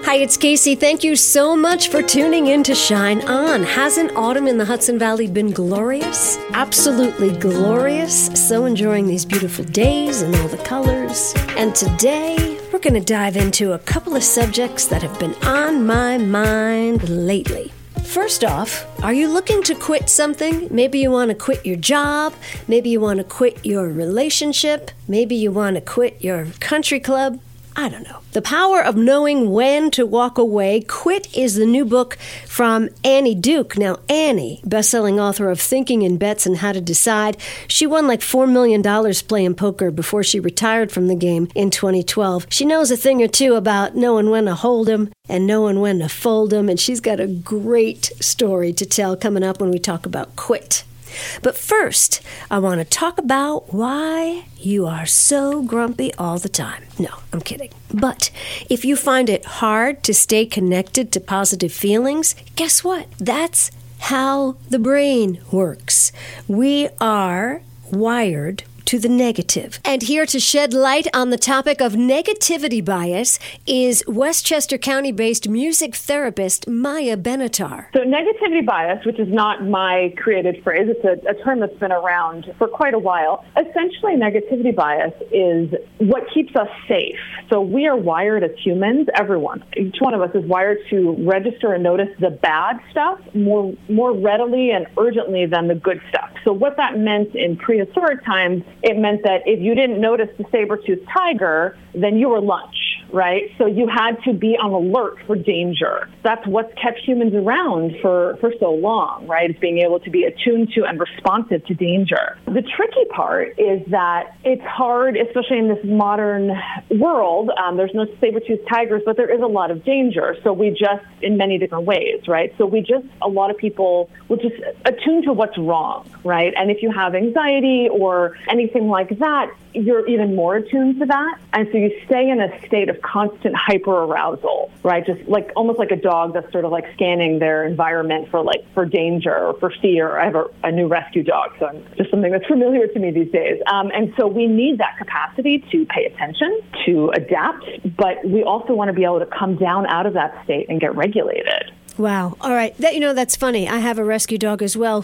Hi, it's Casey. Thank you so much for tuning in to Shine On. Hasn't autumn in the Hudson Valley been glorious? Absolutely glorious. So enjoying these beautiful days and all the colors. And today, we're going to dive into a couple of subjects that have been on my mind lately. First off, are you looking to quit something? Maybe you want to quit your job. Maybe you want to quit your relationship. Maybe you want to quit your country club. I don't know. The Power of Knowing When to Walk Away. Quit is the new book from Annie Duke. Now, Annie, best-selling author of Thinking in Bets and How to Decide, she won like $4 million playing poker before she retired from the game in 2012. She knows a thing or two about knowing when to hold 'em and knowing when to fold 'em, and she's got a great story to tell coming up when we talk about quit. But first, I want to talk about why you are so grumpy all the time. No, I'm kidding. But if you find it hard to stay connected to positive feelings, guess what? That's how the brain works. We are wired to the negative. And here to shed light on the topic of negativity bias is Westchester County-based music therapist Maya Benatar. So negativity bias, which is not my created phrase, it's a term that's been around for quite a while. Essentially, negativity bias is what keeps us safe. So we are wired as humans, everyone. Each one of us is wired to register and notice the bad stuff more readily and urgently than the good stuff. So what that meant in prehistoric times, it meant that if you didn't notice the saber-toothed tiger, then you were lunch, right? So you had to be on alert for danger. That's what's kept humans around for so long, right? It's being able to be attuned to and responsive to danger. The tricky part is that it's hard, especially in this modern world. There's no saber-toothed tigers, but there is a lot of danger. So we just, in many different ways, right? So a lot of people will just attune to what's wrong, right? And if you have anxiety or anything like that, you're even more attuned to that. And so you stay in a state of constant hyperarousal, right? Just like almost like a dog that's sort of like scanning their environment for danger or for fear. I have a new rescue dog, so it's just something that's familiar to me these days. And so we need that capacity to pay attention, to adapt, but we also want to be able to come down out of that state and get regulated. Wow. All right. That's funny. I have a rescue dog as well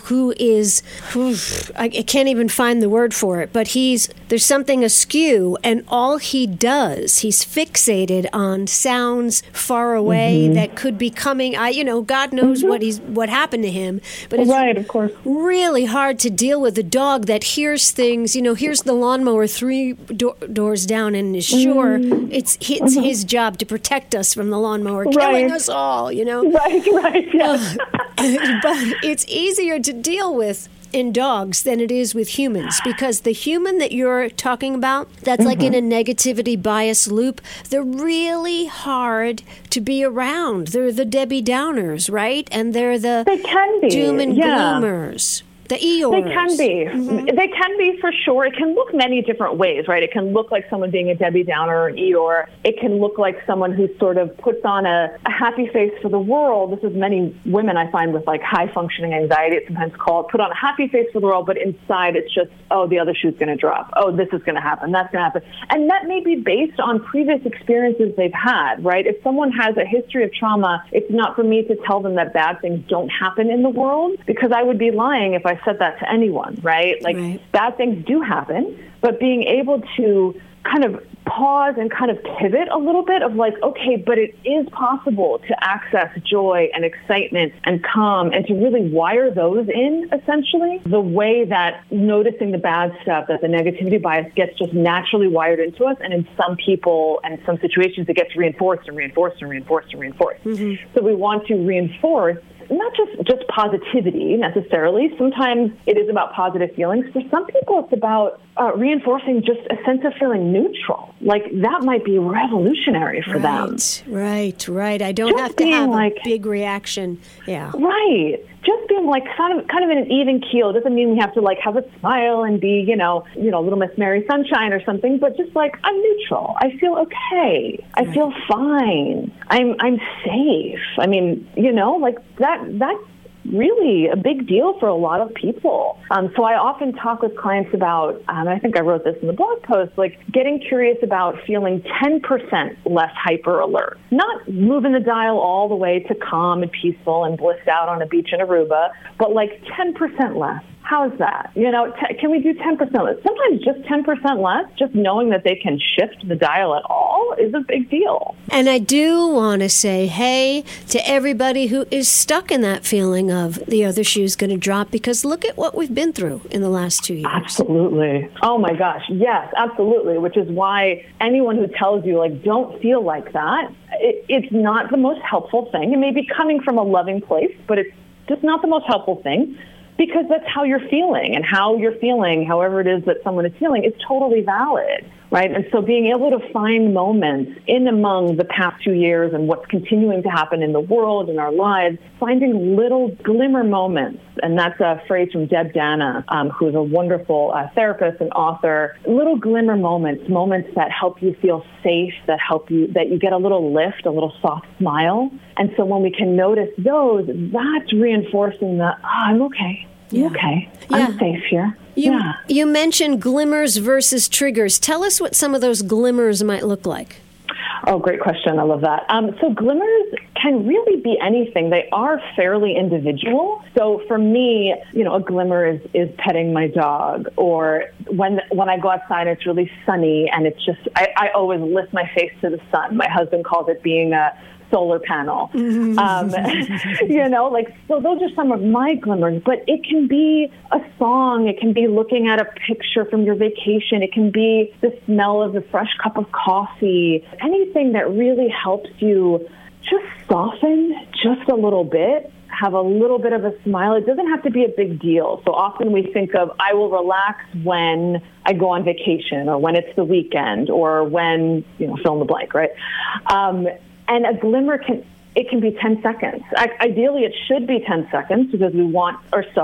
I can't even find the word for it, but there's something askew, and all he does, he's fixated on sounds far away that could be coming. God knows what happened to him, but it's right, of course, really hard to deal with a dog that hears things, here's the lawnmower three doors down and is sure it's his job to protect us from the lawnmower killing us all, Right, yeah. But it's easier to deal with in dogs than it is with humans, because the human that you're talking about, that's like in a negativity bias loop, they're really hard to be around. They're the Debbie Downers, right? And they're the doom and gloomers. The Eeyores. They can be. They can be for sure. It can look many different ways, right? It can look like someone being a Debbie Downer or an Eeyore. It can look like someone who sort of puts on a happy face for the world. This is many women I find with like high functioning anxiety, it's sometimes called, put on a happy face for the world, but inside it's just, oh, the other shoe's going to drop. Oh, this is going to happen. That's going to happen. And that may be based on previous experiences they've had, right? If someone has a history of trauma, it's not for me to tell them that bad things don't happen in the world, because I would be lying if I said that to anyone, right? Bad things do happen, but being able to kind of pause and kind of pivot a little bit of like, okay, but it is possible to access joy and excitement and calm and to really wire those in, essentially, the way that noticing the bad stuff, that the negativity bias gets just naturally wired into us. And in some people and some situations, it gets reinforced and reinforced and reinforced and reinforced. So we want to reinforce not just positivity necessarily. Sometimes it is about positive feelings. For some people, it's about reinforcing just a sense of feeling neutral. Like that might be revolutionary for them. Right. I don't have to have a big reaction. Yeah. Right. Just being like kind of in an even keel. It doesn't mean we have to like have a smile and be, Little Miss Mary Sunshine or something, but just like I'm neutral. I feel okay. I feel fine. I'm safe. I mean, like that really a big deal for a lot of people. So I often talk with clients about, I think I wrote this in the blog post, like getting curious about feeling 10% less hyper alert, not moving the dial all the way to calm and peaceful and blissed out on a beach in Aruba, but like 10% less. How's that? Can we do 10% less? Sometimes just 10% less, just knowing that they can shift the dial at all is a big deal. And I do want to say, hey, to everybody who is stuck in that feeling of the other shoe's going to drop, because look at what we've been through in the last 2 years. Absolutely. Oh my gosh. Yes, absolutely. Which is why anyone who tells you, like, don't feel like that, it's not the most helpful thing. It may be coming from a loving place, but it's just not the most helpful thing. Because that's how you're feeling, and how you're feeling, however it is that someone is feeling, is totally valid, right? And so being able to find moments in among the past 2 years and what's continuing to happen in the world, in our lives, finding little glimmer moments. And that's a phrase from Deb Dana, who's a wonderful therapist and author. Little glimmer moments, moments that help you feel safe, that you get a little lift, a little soft smile. And so when we can notice those, that's reinforcing the, I'm okay. Yeah. Okay. Yeah. I'm safe here. You mentioned glimmers versus triggers. Tell us what some of those glimmers might look like. Oh, great question. I love that. So glimmers can really be anything. They are fairly individual. So for me, a glimmer is petting my dog, or when I go outside, it's really sunny and it's just, I always lift my face to the sun. My husband calls it being a solar panel. So those are some of my glimmers, but it can be a song. It can be looking at a picture from your vacation. It can be the smell of the fresh cup of coffee. Anything that really helps you just soften just a little bit, have a little bit of a smile. It doesn't have to be a big deal. So often we think of, I will relax when I go on vacation, or when it's the weekend, or when, fill in the blank, right? And a glimmer can be 10 seconds. Ideally, it should be 10 seconds, because we want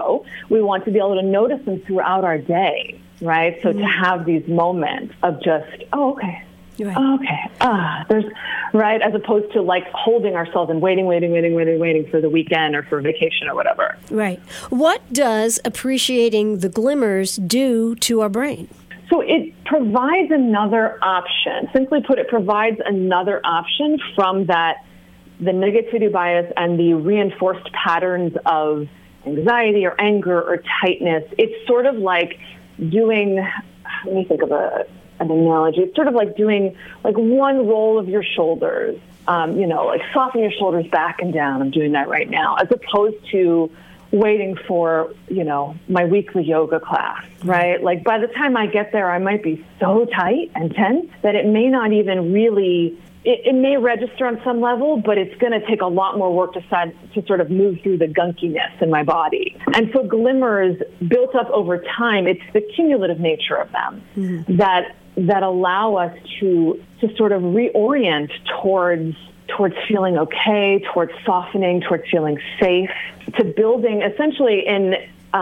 to be able to notice them throughout our day, right? So to have these moments of just, oh, okay. Right. Oh, okay. There's, right, as opposed to like holding ourselves and waiting for the weekend or for vacation or whatever. Right. What does appreciating the glimmers do to our brain? So it provides another option. Simply put, it provides another option from the negativity bias and the reinforced patterns of anxiety or anger or tightness. It's sort of like doing, let me think of an analogy. It's sort of like doing like one roll of your shoulders, like soften your shoulders back and down. I'm doing that right now, as opposed to waiting for, my weekly yoga class, right? Like by the time I get there, I might be so tight and tense that it may not even really, it may register on some level, but it's going to take a lot more work to sort of move through the gunkiness in my body. And so glimmers built up over time, it's the cumulative nature of them that allow us to sort of reorient towards feeling okay, towards softening, towards feeling safe, to building essentially in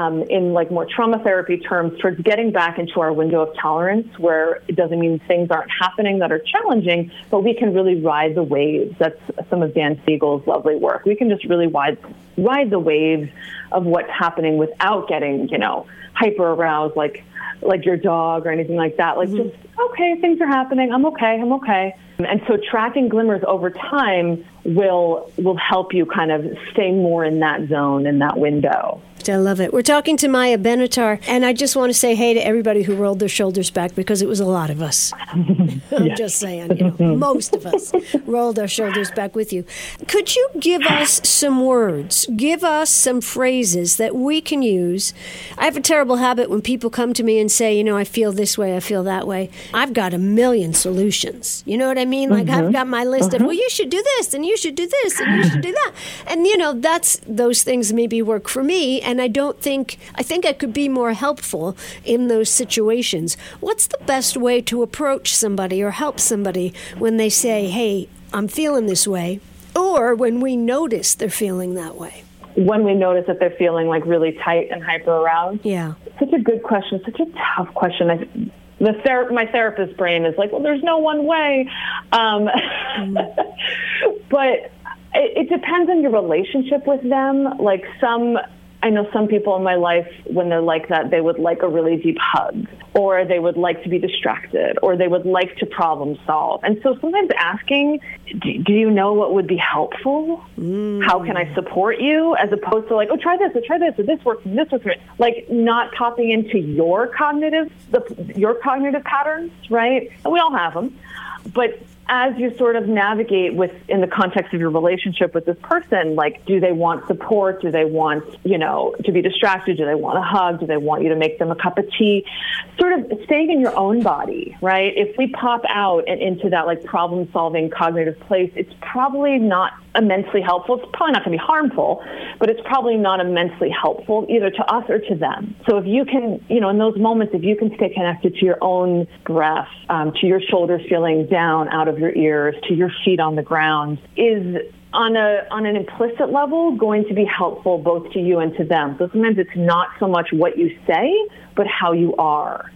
like more trauma therapy terms, towards getting back into our window of tolerance, where it doesn't mean things aren't happening that are challenging, but we can really ride the waves. That's some of Dan Siegel's lovely work. We can just really ride the waves of what's happening without getting, hyper aroused like your dog or anything like that. Like just, okay, things are happening. I'm okay. And so tracking glimmers over time will help you kind of stay more in that zone, in that window. I love it. We're talking to Maya Benatar, and I just want to say hey to everybody who rolled their shoulders back, because it was a lot of us. I'm just saying, most of us rolled our shoulders back with you. Could you give us some words, give us some phrases that we can use? I have a terrible habit when people come to me and say, I feel this way, I feel that way. I've got a million solutions. You know what I mean? Like I've got my list of, well, you should do this, and you should do this, and you should do that. And, those things maybe work for me. And I think I could be more helpful in those situations. What's the best way to approach somebody or help somebody when they say, hey, I'm feeling this way, or when we notice they're feeling that way? When we notice that they're feeling like really tight and hyper aroused? Yeah. Such a good question, such a tough question. My therapist brain is like, well, there's no one way. But It depends on your relationship with them. Like I know some people in my life, when they're like that, they would like a really deep hug, or they would like to be distracted, or they would like to problem solve. And so sometimes asking, do you know what would be helpful? How can I support you? As opposed to like, oh, try this, or this works, and this works. Like not tapping into your cognitive patterns, right? And we all have them. But as you sort of navigate in the context of your relationship with this person, like, do they want support? Do they want, to be distracted? Do they want a hug? Do they want you to make them a cup of tea? Sort of staying in your own body, right? If we pop out and into that like problem-solving cognitive place, it's probably not immensely helpful. It's probably not going to be harmful, but it's probably not immensely helpful either to us or to them. So if you can, in those moments, if you can stay connected to your own breath, to your shoulders feeling down out of your ears, to your feet on the ground, is on an implicit level going to be helpful both to you and to them. So sometimes it's not so much what you say, but how you are.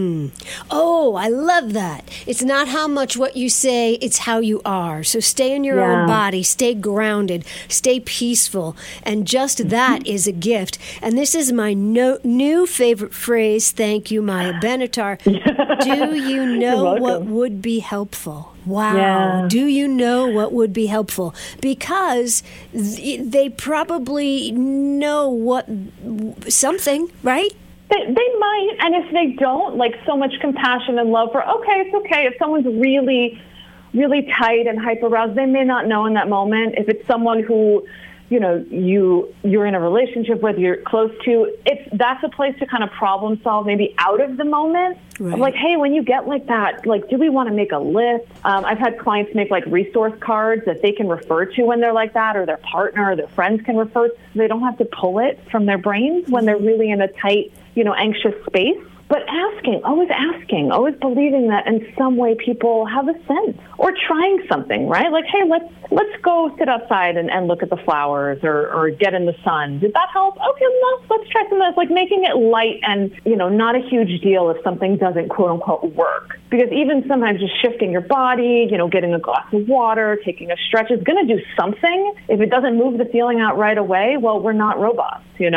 Oh, I love that. It's not how much what you say, it's how you are. So stay in your own body, stay grounded, stay peaceful. And just that is a gift. And this is my new favorite phrase. Thank you, Maya Benatar. Do you know what would be helpful? Wow. Yeah. Do you know what would be helpful? Because they probably know something, right? They might, and if they don't, like so much compassion and love for, okay, it's okay. If someone's really, really tight and hyper-aroused, they may not know in that moment. If it's someone who, you're in a relationship with, you're close to, that's a place to kind of problem solve maybe out of the moment. Right. Like, hey, when you get like that, like, do we want to make a list? I've had clients make like resource cards that they can refer to when they're like that, or their partner or their friends can refer to. They don't have to pull it from their brains when they're really in a tight, anxious space. But always believing that in some way people have a sense, or trying something, right? Like, hey, let's go sit outside and look at the flowers, or get in the sun. Did that help? Okay, let's try something else. Like making it light and, not a huge deal if something doesn't quote unquote work. Because even sometimes just shifting your body, getting a glass of water, taking a stretch is going to do something. If it doesn't move the feeling out right away, well, we're not robots,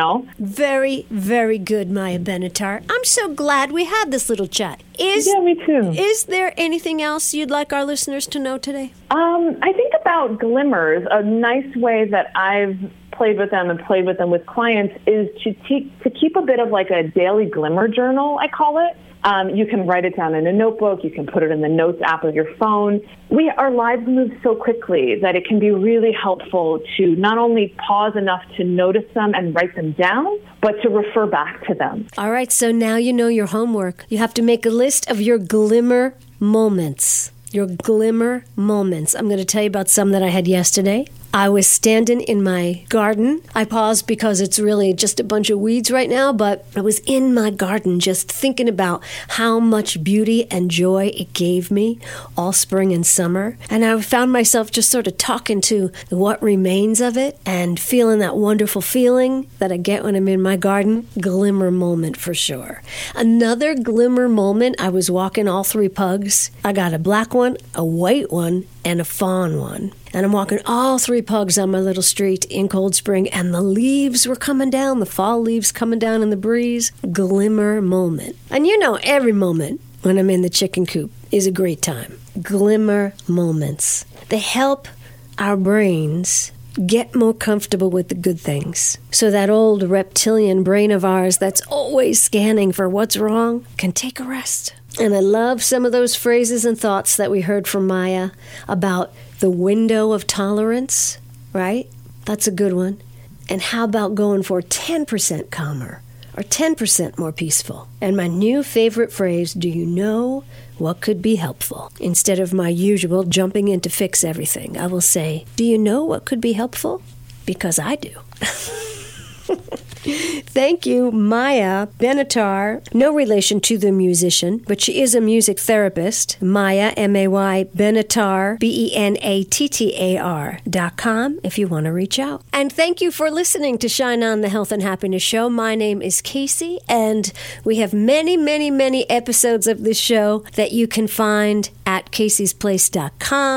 Very, very good, Maya Benatar. I'm so glad we had this little chat. Yeah, me too. Is there anything else you'd like our listeners to know today? I think about glimmers. A nice way that I've played with them with clients is to keep a bit of like a daily glimmer journal, I call it. You can write it down in a notebook. You can put it in the notes app of your phone. Our lives move so quickly that it can be really helpful to not only pause enough to notice them and write them down, but to refer back to them. All right, so now you know your homework. You have to make a list of your glimmer moments. Your glimmer moments. I'm going to tell you about some that I had yesterday. I was standing in my garden. I paused because it's really just a bunch of weeds right now, but I was in my garden just thinking about how much beauty and joy it gave me all spring and summer. And I found myself just sort of talking to what remains of it and feeling that wonderful feeling that I get when I'm in my garden. Glimmer moment for sure. Another glimmer moment, I was walking all three pugs. I got a black one, a white one, and a fawn one. And I'm walking all three pugs on my little street in Cold Spring, and the leaves were coming down, the fall leaves coming down in the breeze. Glimmer moment. And every moment when I'm in the chicken coop is a great time. Glimmer moments. They help our brains get more comfortable with the good things. So that old reptilian brain of ours that's always scanning for what's wrong can take a rest. And I love some of those phrases and thoughts that we heard from Maya about the window of tolerance, right? That's a good one. And how about going for 10% calmer or 10% more peaceful? And my new favorite phrase, do you know what could be helpful? Instead of my usual jumping in to fix everything, I will say, do you know what could be helpful? Because I do. Thank you, Maya Benatar. No relation to the musician, but she is a music therapist. Maya, M-A-Y, Benatar, BENATTAR.com if you want to reach out. And thank you for listening to Shine On, the Health and Happiness Show. My name is Casey, and we have many, many, many episodes of this show that you can find at caseysplace.com.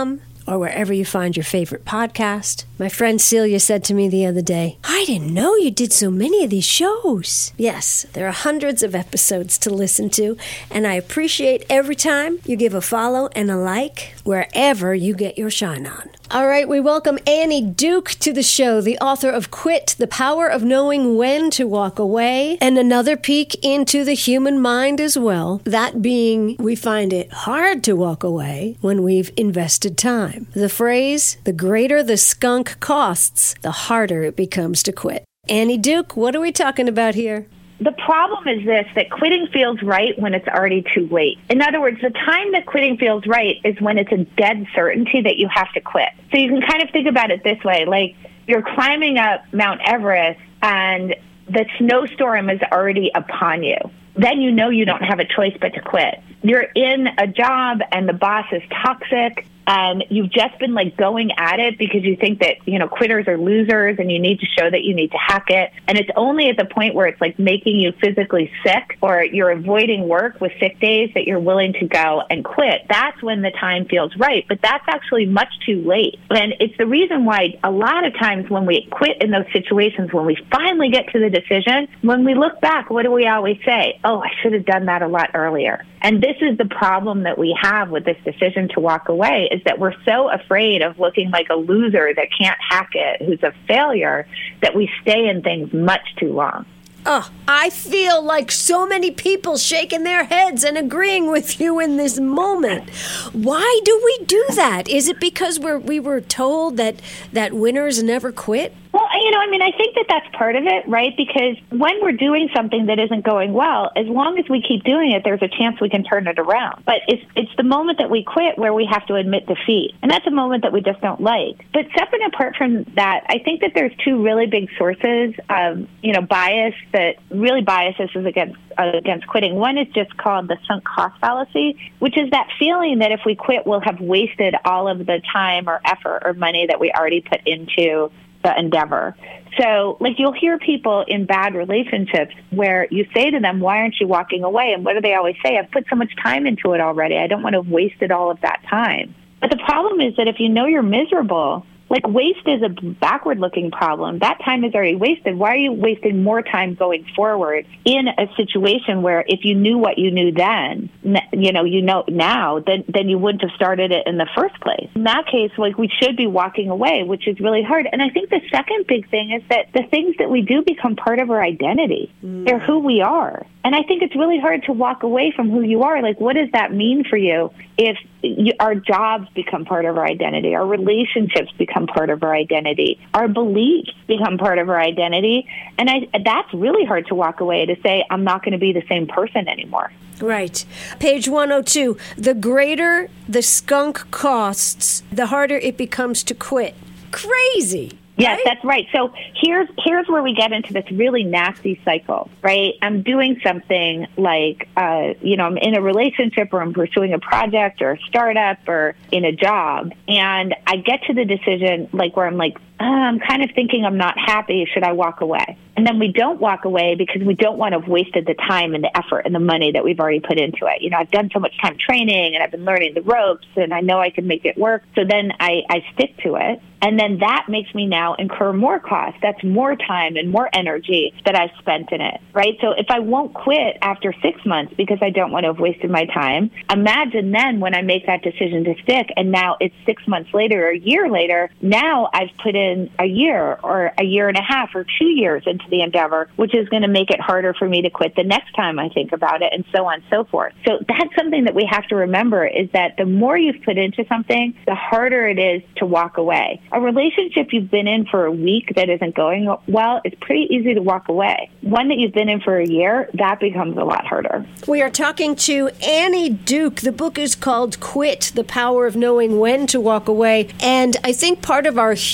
or wherever you find your favorite podcast. My friend Celia said to me the other day, I didn't know you did so many of these shows. Yes, there are hundreds of episodes to listen to, and I appreciate every time you give a follow and a like wherever you get your shine on. All right, we welcome Annie Duke to the show, the author of Quit, The Power of Knowing When to Walk Away, and another peek into the human mind as well. That being, we find it hard to walk away when we've invested time. The phrase, the greater the skunk costs, the harder it becomes to quit. Annie Duke, what are we talking about here? The problem is this, that quitting feels right when it's already too late. In other words, the time that quitting feels right is when it's a dead certainty that you have to quit. So you can kind of think about it this way, like you're climbing up Mount Everest and the snowstorm is already upon you. Then you know you don't have a choice but to quit. You're in a job and the boss is toxic and you've just been like going at it because you think that, quitters are losers and you need to show that you need to hack it. And it's only at the point where it's like making you physically sick or you're avoiding work with sick days that you're willing to go and quit. That's when the time feels right. But that's actually much too late. And it's the reason why a lot of times when we quit in those situations, when we finally get to the decision, when we look back, what do we always say? Oh, I should have done that a lot earlier. And this is the problem that we have with this decision to walk away, is that we're so afraid of looking like a loser that can't hack it, who's a failure, that we stay in things much too long. Oh, I feel like so many people shaking their heads and agreeing with you in this moment. Why do we do that? Is it because we were told that winners never quit? Well, I think that that's part of it, right? Because when we're doing something that isn't going well, as long as we keep doing it, there's a chance we can turn it around. But it's the moment that we quit where we have to admit defeat. And that's a moment that we just don't like. But separate apart from that, I think that there's two really big sources of, bias that really biases us against quitting. One is just called the sunk cost fallacy, which is that feeling that if we quit, we'll have wasted all of the time or effort or money that we already put into the endeavor. So, you'll hear people in bad relationships where you say to them, why aren't you walking away? And what do they always say? I've put so much time into it already. I don't want to have wasted all of that time. But the problem is that if you know you're miserable, waste is a backward-looking problem. That time is already wasted. Why are you wasting more time going forward in a situation where if you knew what you knew then, you know now, then you wouldn't have started it in the first place? In that case, we should be walking away, which is really hard. And I think the second big thing is that the things that we do become part of our identity. They're who we are. And I think it's really hard to walk away from who you are. What does that mean for you if our jobs become part of our identity, our relationships become part of our identity, our beliefs become part of our identity? And that's really hard to walk away, to say, I'm not going to be the same person anymore. Right. Page 102, the greater the skunk costs, the harder it becomes to quit. Crazy. Yes, right? That's right. So here's where we get into this really nasty cycle, right? I'm doing something like, I'm in a relationship or I'm pursuing a project or a startup or in a job. And I get to the decision where I'm I'm kind of thinking I'm not happy. Should I walk away? And then we don't walk away because we don't want to have wasted the time and the effort and the money that we've already put into it. I've done so much time training and I've been learning the ropes and I know I can make it work. So then I stick to it. And then that makes me now incur more cost. That's more time and more energy that I've spent in it, right? So if I won't quit after 6 months because I don't want to have wasted my time, imagine then when I make that decision to stick and now it's 6 months later or a year later, now I've put in a year or a year and a half or 2 years into the endeavor, which is going to make it harder for me to quit the next time I think about it, and so on and so forth. So that's something that we have to remember, is that the more you've put into something, the harder it is to walk away. A relationship you've been in for a week that isn't going well, it's pretty easy to walk away. One that you've been in for a year, that becomes a lot harder. We are talking to Annie Duke. The book is called Quit, The Power of Knowing When to Walk Away. And I think part of our human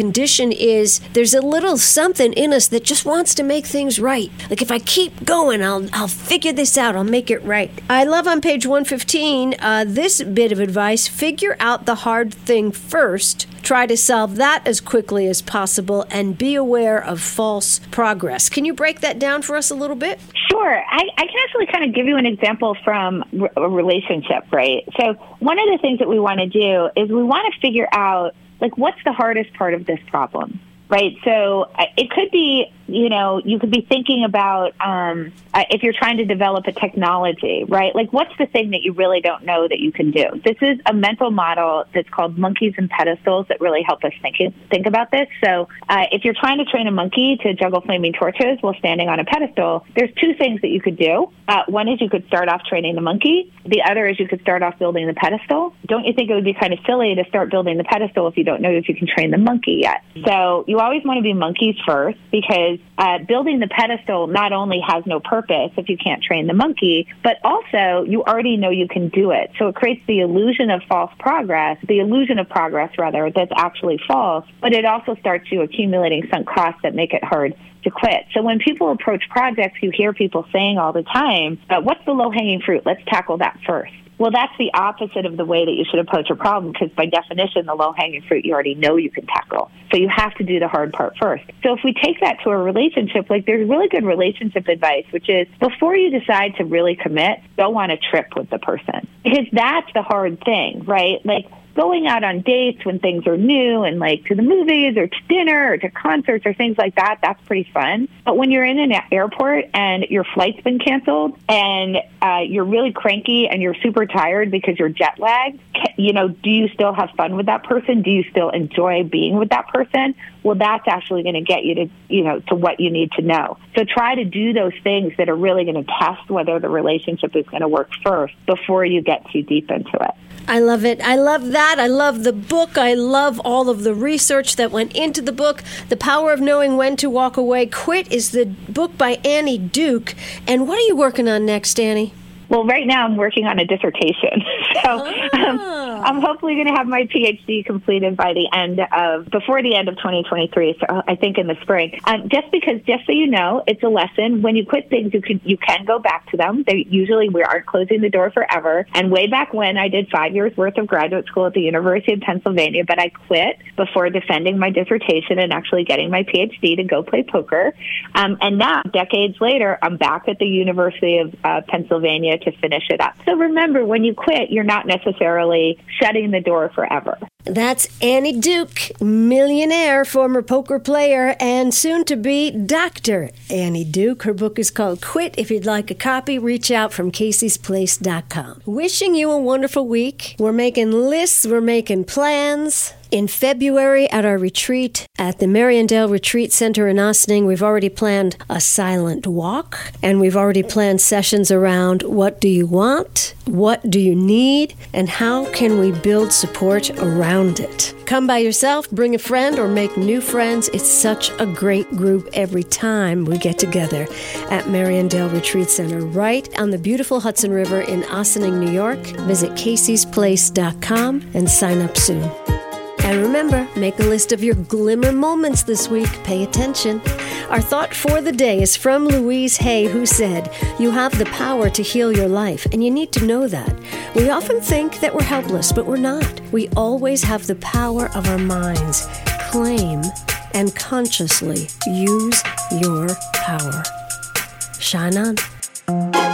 condition is there's a little something in us that just wants to make things right. Like, if I keep going, I'll figure this out. I'll make it right. I love on page 115 this bit of advice. Figure out the hard thing first. Try to solve that as quickly as possible and be aware of false progress. Can you break that down for us a little bit? Sure. I can actually kind of give you an example from a relationship, right? So one of the things that we want to do is we want to figure out, like, what's the hardest part of this problem, right? So it could be, you could be thinking about if you're trying to develop a technology, right? Like, what's the thing that you really don't know that you can do? This is a mental model that's called monkeys and pedestals that really help us think about this. So if you're trying to train a monkey to juggle flaming torches while standing on a pedestal, there's two things that you could do. One is you could start off training the monkey. The other is you could start off building the pedestal. Don't you think it would be kind of silly to start building the pedestal if you don't know if you can train the monkey yet? So you always want to be monkeys first, because building the pedestal not only has no purpose if you can't train the monkey, but also you already know you can do it. So it creates the illusion of progress that's actually false, but it also starts you accumulating sunk costs that make it hard to quit. So when people approach projects, you hear people saying all the time, what's the low-hanging fruit? Let's tackle that first. Well, that's the opposite of the way that you should approach a problem, because by definition, the low-hanging fruit you already know you can tackle. So you have to do the hard part first. So if we take that to a relationship, like, there's really good relationship advice, which is before you decide to really commit, don't want to trip with the person, because that's the hard thing, right? Like, going out on dates when things are new and, like, to the movies or to dinner or to concerts or things like that, that's pretty fun. But when you're in an airport and your flight's been canceled and you're really cranky and you're super tired because you're jet lagged, do you still have fun with that person? Do you still enjoy being with that person? Well, that's actually going to get you to, to what you need to know. So try to do those things that are really going to test whether the relationship is going to work first before you get too deep into it. I love it. I love that. I love the book. I love all of the research that went into the book. The Power of Knowing When to Walk Away. Quit is the book by Annie Duke. And what are you working on next, Annie? Well, right now I'm working on a dissertation. So I'm hopefully going to have my PhD completed before the end of 2023. So I think in the spring. Just so you know, it's a lesson. When you quit things, you can go back to them. We aren't closing the door forever. And way back when, I did 5 years worth of graduate school at the University of Pennsylvania, but I quit before defending my dissertation and actually getting my PhD to go play poker. And now, decades later, I'm back at the University of Pennsylvania to finish it up. So remember, when you quit, you're not necessarily shutting the door forever. That's Annie Duke, millionaire, former poker player, and soon-to-be Dr. Annie Duke. Her book is called Quit. If you'd like a copy, reach out from Casey'sPlace.com. Wishing you a wonderful week. We're making lists. We're making plans. In February at our retreat at the Mariandale Retreat Center in Ossining, we've already planned a silent walk, and we've already planned sessions around what do you want, what do you need, and how can we build support around it. Come by yourself, bring a friend, or make new friends. It's such a great group every time we get together at Mariandale Retreat Center, right on the beautiful Hudson River in Ossining, New York. Visit Casey'sPlace.com and sign up soon. And remember, make a list of your glimmer moments this week. Pay attention. Our thought for the day is from Louise Hay, who said, "You have the power to heal your life, and you need to know that. We often think that we're helpless, but we're not. We always have the power of our minds. Claim and consciously use your power. Shine on."